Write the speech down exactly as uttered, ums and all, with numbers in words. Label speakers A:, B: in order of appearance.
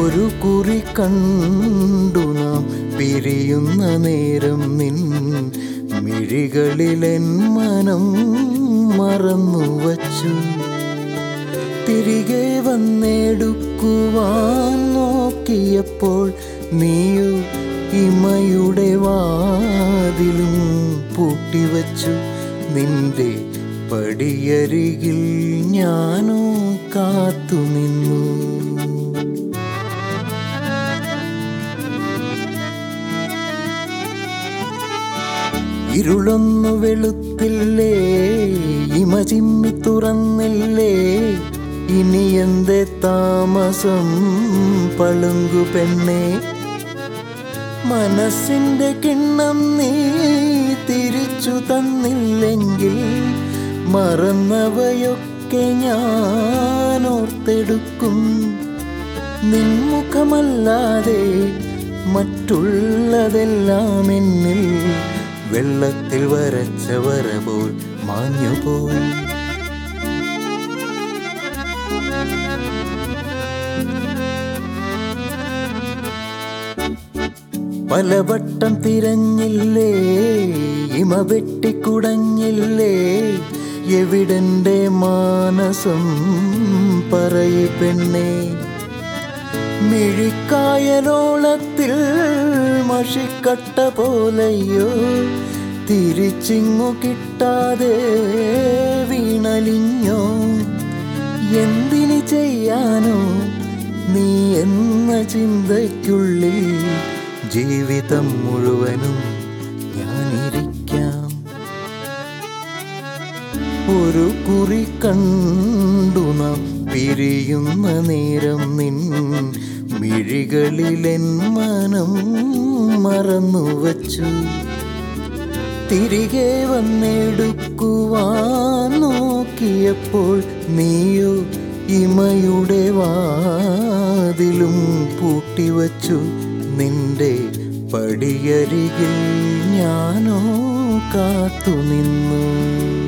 A: ഒരു കുറി കണ്ടു നാം പിരിയുന്ന നേരം നിൻ മിഴികളിലെൻ മനം മറന്നു വച്ചു. തിരികെ വന്നെടുക്കുവാൻ നോക്കിയപ്പോൾ നീയു ഇമയുടെ വാതിലും പൂട്ടിവച്ചു. നിന്റെ പടിയരികിൽ ഞാനോ കാത്തുനിന്നു. ഇരുളൊന്നു വെളുത്തില്ലേ, ഇമ ചിമ്മി തുറന്നില്ലേ, ഇനി എന്തേ താമസം പളുങ്കു പെണ്ണേ. മനസ്സിന്റെ കിണ്ണം നീ തിരിച്ചു തന്നില്ലെങ്കിൽ മറന്നവയൊക്കെ ഞാൻ ഓർത്തെടുക്കും. നിൻമുഖമല്ലാതെ മറ്റുള്ളതെല്ലാം എന്നിൽ വെള്ളത്തിൽ വരച്ച വര പോൽ മാഞ്ഞുപോയി. പലവട്ടം തിരഞ്ഞില്ലേ, ഇമ വെട്ടിക്കുടഞ്ഞില്ലേ, എവിടെന്റെ മാനസം പറയ് പെണ്ണേ. മിഴിക്കായലോളത്തിൽ മഷിക്കട്ട പോലെയോ തിരിച്ചിങ്ങു കിട്ടാതെ വീണലിഞ്ഞോ. എന്തിന് ചെയ്യാനോ നീ എന്ന ചിന്തയ്ക്കുള്ളിൽ ജീവിതം മുഴുവനും ഞാനിരിക്കാം. ഒരു കുറി കണ്ടു നാം പിരിയുന്ന നേരം നിൻ മിഴികളിലെൻ മനം മറന്നു വച്ചു. തിരികെ വന്നെടുക്കുവാൻ നോക്കിയപ്പോൾ നീയോ ഇമയുടെ വാതിലും പൂട്ടിവച്ചു. നിന്റെ പടിയരികിൽ ഞാനോ കാത്തുനിന്നു.